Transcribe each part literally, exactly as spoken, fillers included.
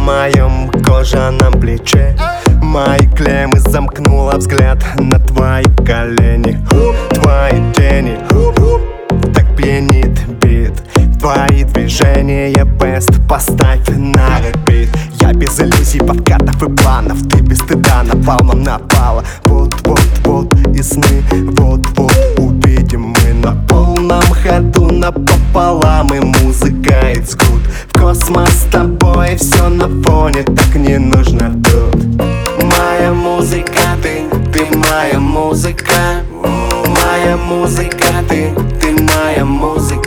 моем кожаном плече. Мои клеммы замкнула взгляд на твои колени. Твои тени так пьянит бит. Твои движения best, поставь на репит. Я без иллюзий, подкатов и планов. Ты без стыда напалмом напала. Вот-вот-вот и сны, вот-вот увидим мы на полном ходу напополам. И музыка it's good. В космос с тобой все на фоне, так не нужно тут. Моя музыка, ты, ты моя музыка. Моя музыка, ты, ты моя музыка.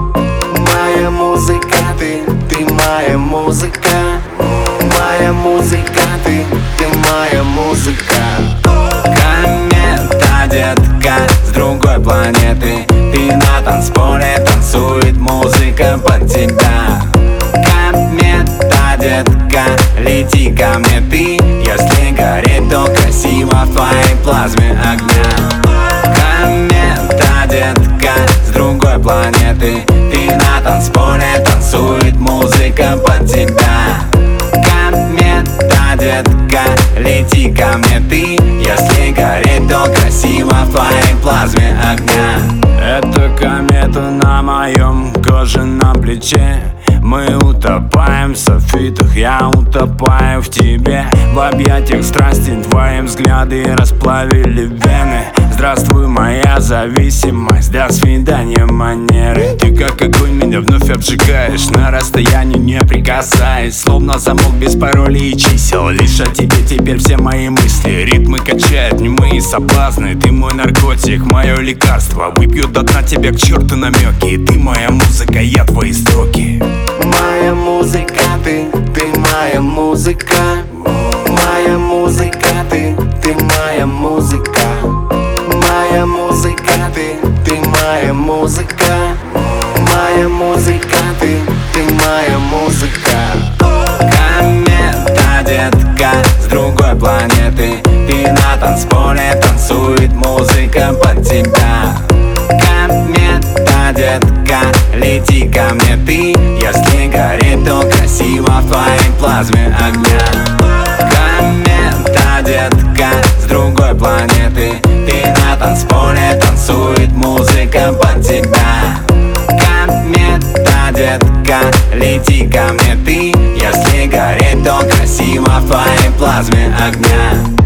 Моя музыка, ты, ты моя музыка. Моя музыка, ты, ты моя музыка. Комета, детка, с другой планеты. Ты на танцполе, танцует музыка под тебя. Комета, детка, лети ко мне ты. Если горит, то красиво в твоей плазме огня. Комета, детка, с другой планеты. Ты на танцполе, танцует музыка под тебя. Комета, детка, лети ко мне ты. Если горит, то красиво в твоей плазме огня. Это комета на моем кожаном плече. Мы утопаем в софитах, я утопаю в тебе. В объятиях страсти твои взгляды расплавили вены. Здравствуй, моя зависимость, до свидания, манеры. Ты как огонь меня вновь обжигаешь, на расстоянии не прикасаясь. Словно замок без паролей и чисел, лишь о тебе теперь все мои мысли. Ритмы качают немые соблазны. Ты мой наркотик, мое лекарство. Выпью до дна тебя к черту намеки. Ты моя музыка, я твои строки. Моя музыка, ты, ты моя музыка. Моя музыка, ты, ты моя музыка. Моя музыка, ты, ты моя музыка. Моя музыка, ты, ты моя музыка. Комета, детка, с другой планеты. Ты на танцполе, танцует музыка под тебя. Комета, детка, лети ко мне ты. Если горит, то красиво в твоей плазме огня. Комета, детка, с другой планеты. Ты на танцполе, танцует музыка под тебя. Комета, детка, лети ко мне ты. Если горит, то красиво в твоей плазме огня.